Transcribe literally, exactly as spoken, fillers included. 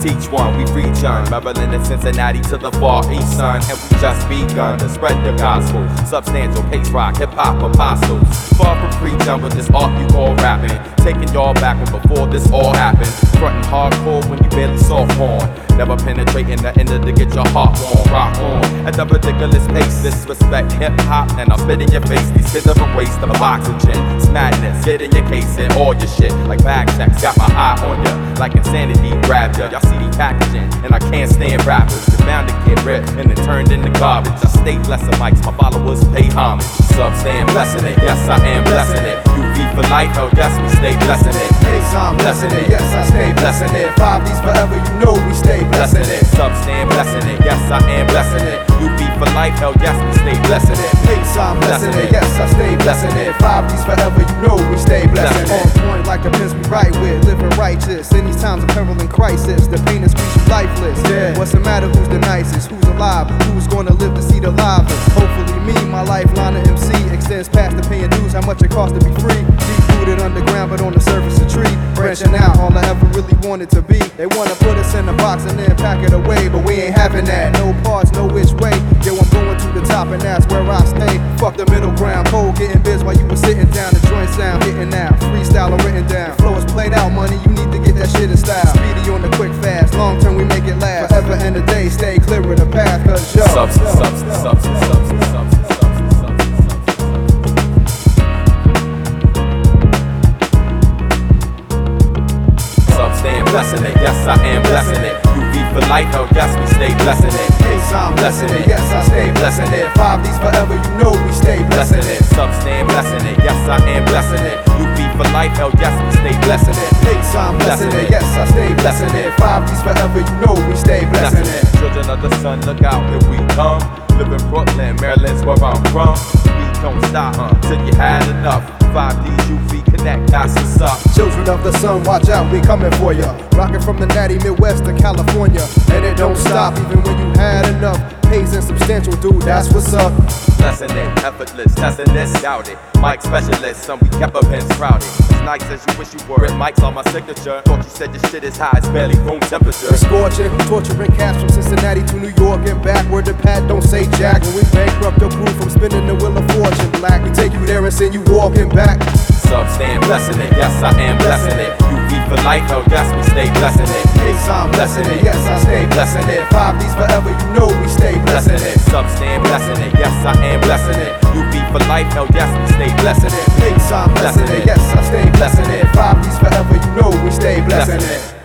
teach one, we preach on. Maryland and Cincinnati to the far east, son. And we just begun to spread the gospel. Substantial, pace rock, hip hop apostles. Far from preaching, but this art you call rapping. Taking y'all back when before this all happened. Frontin' hardcore when you barely soft porn. Never penetrating the end to get your heart warm. Rock on at the ridiculous pace. Disrespect hip hop, and I'll spit in your face. These kids are a waste of oxygen. It's madness. Get in your case and all your shit like bag checks. Got my eye on ya, like insanity grabbed ya. Y'all see the packaging, and I can't stand rappers. They're bound to get ripped and then turned into garbage. I stay blessing mics, my followers pay homage. Sub stand blessing it, yes I am blessing it. U V for life, oh yes we stay blessing it. Pace I'm blessing it, yes I stay blessing it. Five D's forever, you know we stay blessing it. Sub stand blessing it, yes I am blessing it. U V for life, hell yes we stay blessing it. Pace I'm blessing it, yes I stay blessing it. Five D's forever, you know we stay blessing it. On point like the pins we write with, living righteous. In these times of peril and crisis, the pain is speech lifeless. Yeah. What's the matter? Who's the nicest? Who's alive? Who's gonna live to see the livest? Hopefully me, my lifeline of M C extends past the paying dues. How much it costs to be free? Deep rooted underground, but on the surface a tree. Branching out, all I ever really wanted to be. They wanna put us in a box and then pack it away, but we ain't having that. No parts, no which way. Yo, I'm going to the top and that's where I stay. Fuck the middle ground, cold getting biz while you were sitting down. The joint sound hitting now, freestyle or written down. Flow is played out, money, you need to get that shit in style. Speedy on the quick fast, long term we make it last. Forever and a day, stay clear of the path, cause yo. Substance, substance, substance, substance, substance. Stand blessing it, yes I am blessing it. U V for life, oh yes we stay blessing it. Pace I'm blessing it, yes I stay blessing it. Five D's forever, you know we stay blessing it. Sub stand blessing it, yes I am blessing it. U V for life, oh yes we stay blessing it. Pace I'm blessing it, yes I stay blessing it. Five D's forever, you know we stay blessing it. Children of the sun, look out, here we come. Live in Brooklyn, Maryland's where I'm from. We don't stop uh, till you had enough. Five D's U V Connect, that's what's up. Children of the sun, watch out, we coming for ya. Rockin' from the natty Midwest to California, and it don't stop even when you had enough. Pays and substantial, dude, that's what's up. Blessing it, effortless, testing this, doubt it. Mic specialist, some we kept up and sprouted. As nice as you wish you were, it mic's on my signature. Thought you said your shit is high, it's barely room temperature. We're scorching, torturing cats from Cincinnati to New York and back. Word to Pat, don't say jack. When we bankrupt the proof from spinning the wheel of fortune black, we take you there and send you walking back. Sub stand blessing it, yes I am blessing it. U V for life, oh yes we stay blessing it. Pace I'm blessing it, yes I stay blessing it. Five D's forever, you know we stay blessing it. Sub stand blessing it, yes I am blessing it. U V for life, oh yes we stay blessing it. Pace I'm blessing it, yes I stay blessing it. Five D's forever, you know we stay blessing it.